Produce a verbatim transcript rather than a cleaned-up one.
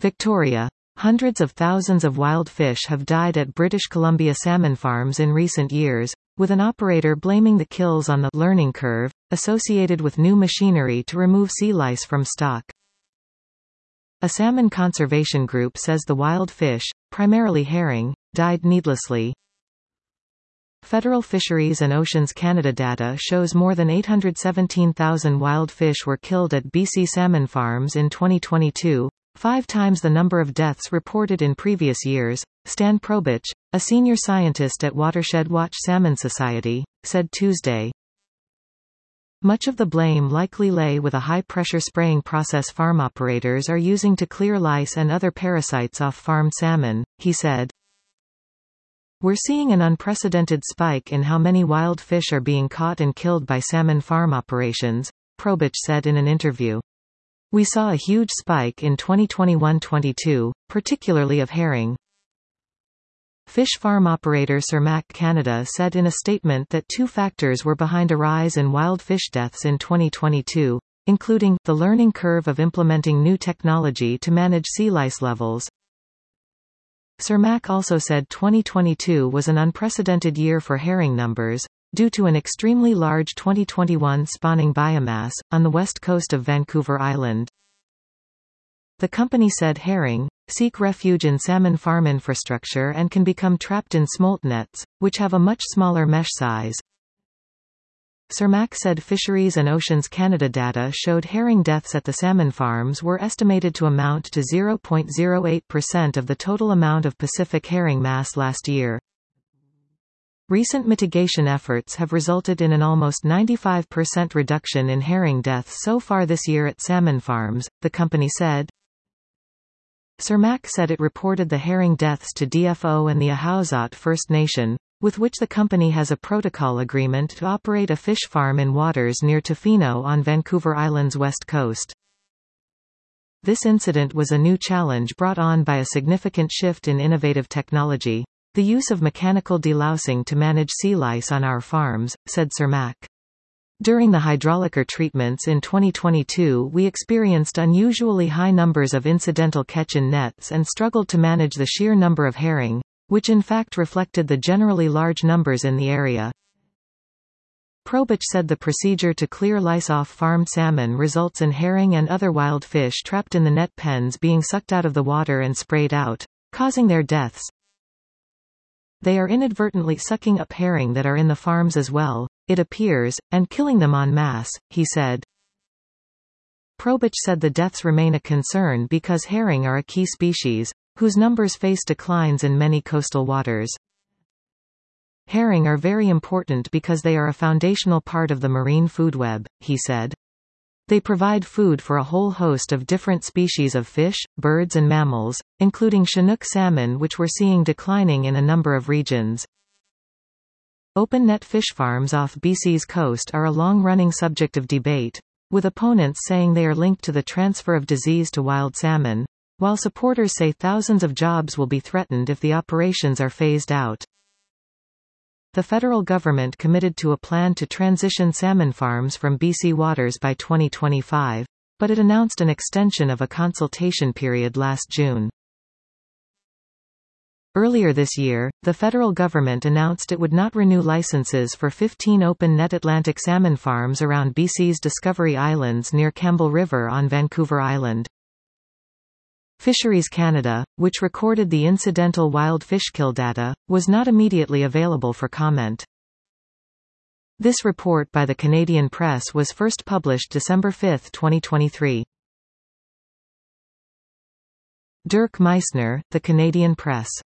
Victoria. Hundreds of thousands of wild fish have died at British Columbia salmon farms in recent years, with an operator blaming the kills on the learning curve associated with new machinery to remove sea lice from stock. A salmon conservation group says the wild fish, primarily herring, died needlessly. Federal Fisheries and Oceans Canada data shows more than eight hundred seventeen thousand wild fish were killed at B C salmon farms in twenty twenty-two, five times the number of deaths reported in previous years. Stan Probich, a senior scientist at Watershed Watch Salmon Society, said Tuesday. Much of the blame likely lay with a high-pressure spraying process farm operators are using to clear lice and other parasites off farmed salmon, he said. We're seeing an unprecedented spike in how many wild fish are being caught and killed by salmon farm operations, Probich said in an interview. We saw a huge spike in twenty twenty-one twenty-two, particularly of herring. Fish farm operator Cermaq Canada said in a statement that two factors were behind a rise in wild fish deaths in twenty twenty-two, including the learning curve of implementing new technology to manage sea lice levels. Cermaq also said twenty twenty-two was an unprecedented year for herring numbers, due to an extremely large twenty twenty-one spawning biomass, on the west coast of Vancouver Island. The company said herring seek refuge in salmon farm infrastructure and can become trapped in smolt nets, which have a much smaller mesh size. Cermaq said Fisheries and Oceans Canada data showed herring deaths at the salmon farms were estimated to amount to zero point zero eight percent of the total amount of Pacific herring mass last year. Recent mitigation efforts have resulted in an almost ninety-five percent reduction in herring deaths so far this year at salmon farms, the company said. Cermaq said it reported the herring deaths to D F O and the Ahousaht First Nation, with which the company has a protocol agreement to operate a fish farm in waters near Tofino on Vancouver Island's west coast. This incident was a new challenge brought on by a significant shift in innovative technology, the use of mechanical delousing to manage sea lice on our farms, said Cermaq. During the hydraulic treatments in twenty twenty-two we experienced unusually high numbers of incidental catch-in nets and struggled to manage the sheer number of herring, which in fact reflected the generally large numbers in the area. Probich said the procedure to clear lice off farmed salmon results in herring and other wild fish trapped in the net pens being sucked out of the water and sprayed out, causing their deaths. They are inadvertently sucking up herring that are in the farms as well, it appears, and killing them en masse, he said. Probich said the deaths remain a concern because herring are a key species, whose numbers face declines in many coastal waters. Herring are very important because they are a foundational part of the marine food web, he said. They provide food for a whole host of different species of fish, birds and mammals, including Chinook salmon which we're seeing declining in a number of regions. Open net fish farms off B C's coast are a long-running subject of debate, with opponents saying they are linked to the transfer of disease to wild salmon, while supporters say thousands of jobs will be threatened if the operations are phased out. The federal government committed to a plan to transition salmon farms from B C waters by twenty twenty-five, but it announced an extension of a consultation period last June. Earlier this year, the federal government announced it would not renew licenses for fifteen open-net Atlantic salmon farms around B C's Discovery Islands near Campbell River on Vancouver Island. Fisheries Canada, which recorded the incidental wild fish kill data, was not immediately available for comment. This report by the Canadian Press was first published December fifth twenty twenty-three. Dirk Meissner, The Canadian Press.